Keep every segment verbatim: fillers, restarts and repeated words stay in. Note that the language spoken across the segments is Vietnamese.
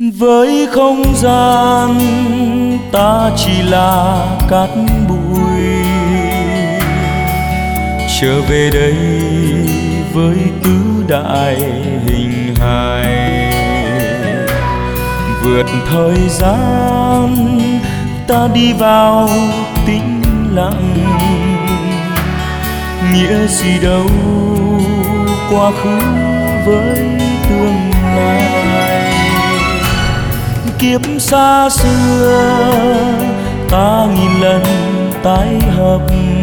Với không gian ta chỉ là cát bụi, trở về đây với tứ đại hình hài. Vượt thời gian ta đi vào tĩnh lặng, nghĩa gì đâu quá khứ với tương lai. Kiếp xa xưa ta nghìn lần tái hợp,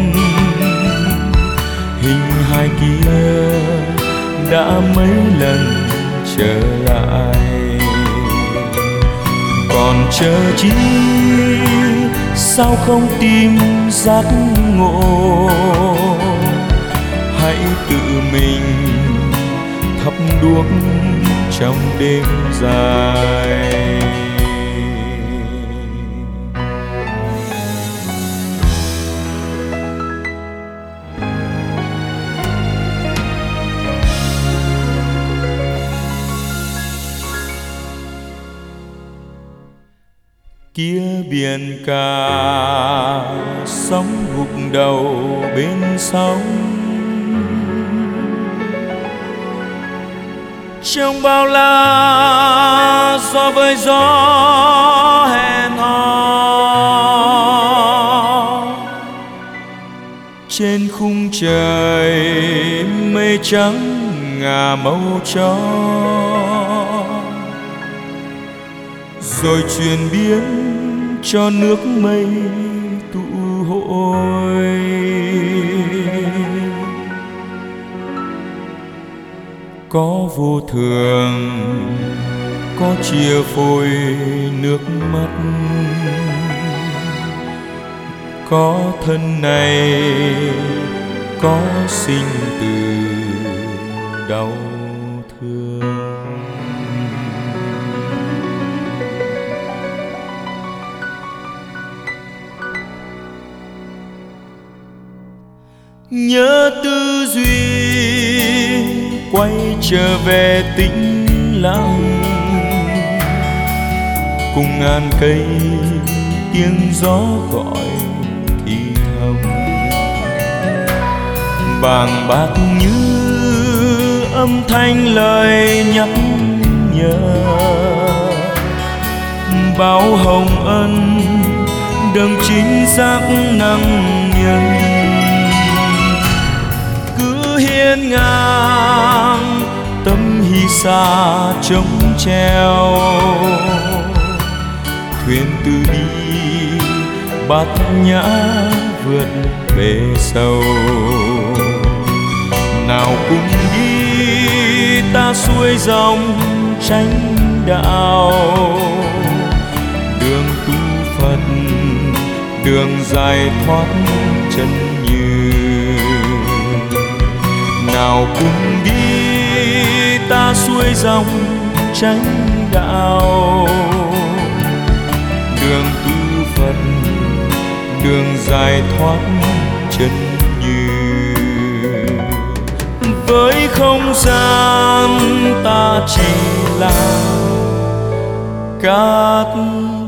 hình hài kia đã mấy lần trở lại. Còn chờ chi sao không tìm giác ngộ, hãy tự mình thắp đuốc trong đêm dài. Kia biển cả sóng gục đầu bên sóng, trong bao la gió với gió hẹn hò. Trên khung trời mây trắng ngả màu cho, rồi chuyển biến cho nước mây tụ hội. Có vô thường, có chia phôi nước mắt, có thân này, có sinh từ đau thương. Nhớ tư duy quay trở về tĩnh lặng, cùng ngàn cây tiếng gió gọi thì thầm. Bàng bạc như âm thanh lời nhắc nhở, bao hồng ân đấng chính xác năng nhân. Hiên ngang tâm hy xa trống treo, thuyền từ đi bát nhã vượt bể sâu. Nào cùng đi ta xuôi dòng chánh đạo, đường tu Phật, đường giải thoát chân như. Nào cùng đi ta xuôi dòng chánh đạo, đường tu Phật, đường giải thoát chân như. Với không gian ta chỉ là cát